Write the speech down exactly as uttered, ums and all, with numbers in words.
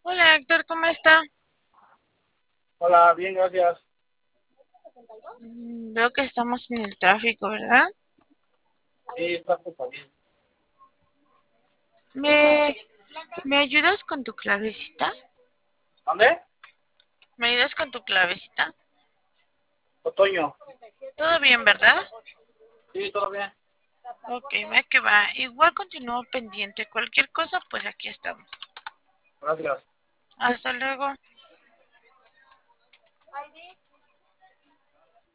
Hola Héctor, ¿cómo está? Hola, bien, gracias. Mm, Veo que estamos en el tráfico, ¿verdad? Sí, está súper bien. ¿Me, ¿Me ayudas con tu clavecita? ¿Dónde? ¿Me ayudas con tu clavecita? Otoño. Todo bien, ¿verdad? Sí, todo bien. Ok, va que va. Igual continúo pendiente. Cualquier cosa, pues aquí estamos. Gracias. Hasta luego.